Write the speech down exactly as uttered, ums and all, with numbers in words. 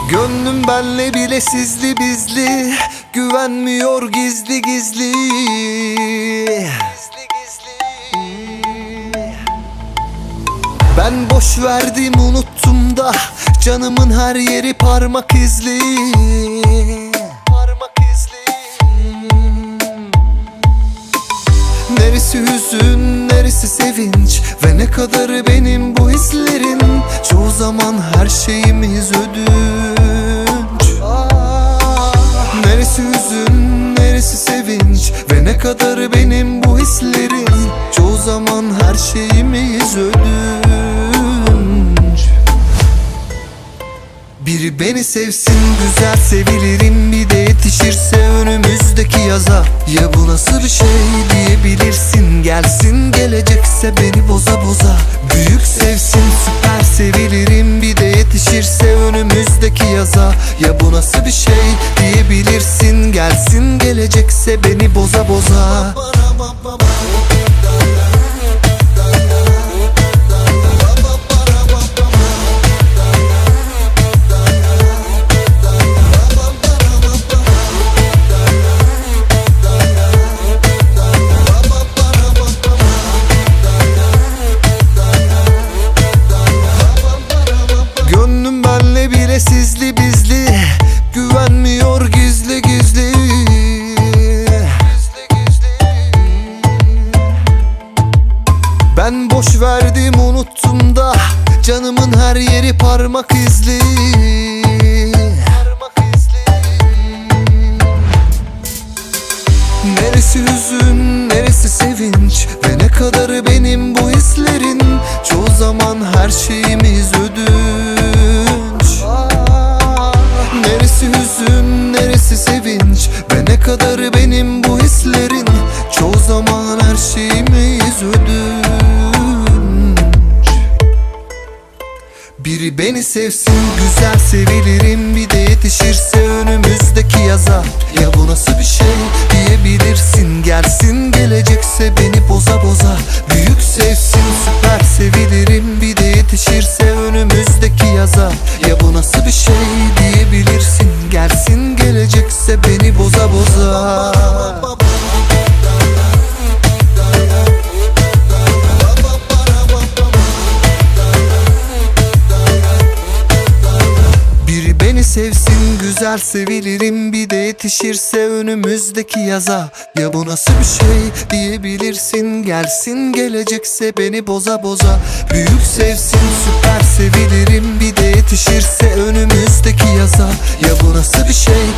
Gönlüm benle bile sizli bizli, güvenmiyor gizli gizli. Ben boş verdim unuttum da canımın her yeri parmak izli. Parmak izli. Neresi hüzün, neresi sevinç ve ne kadar benim bu hislerin. Çoğu zaman her şeyimiz ödünç. Neresi hüzün, neresi sevinç ve ne kadar benim bu hislerin. Çoğu zaman her şeyimiz ödünç. Biri beni sevsin, güzel sevilirim, bir de yetişirse önümüzdeki yaza. Ya bu nasıl bir şey diyebilirsin, gelsin gelecekse beni boza boza. Büyük sevsin, süper sevilirim, bir de yetişirse önümüzdeki yaza. Ya bu nasıl bir şey diyebilirsin, gelsin gelecekse beni boza boza. Sizli bizli, güvenmiyor gizli gizli. Ben boş verdim unuttum da canımın her yeri parmak izli. Neresi hüzün, neresi sevinç ve ne kadar benim bu hislerin. Çoğu zaman her şeyimiz ödünç. Neresi hüzün, neresi sevinç ve ne kadar benim bu hislerin. Çoğu zaman her şeyimiz ödünç. Biri beni sevsin, güzel sevilirim, bir de yetişirse önümüzdeki yaza. Ya bu nasıl bir şey diyebilirsin, gelsin gelecekse beni boza boza. Büyük sevsin, süper sevilirim, bir de yetişirse önümüzdeki yaza. Ya bu nasıl bir şey diyebilirsin, gelsin gelecekse beni boza boza. Biri beni sevsin, güzel sevilirim, bir de yetişirse önümüzdeki yaza. Ya bu nasıl bir şey diyebilirsin, gelsin gelecekse beni boza boza. Büyük sevsin, süper sevilirim, bir de yetişirse önümüzdeki yaza. Ya bu nasıl bir şey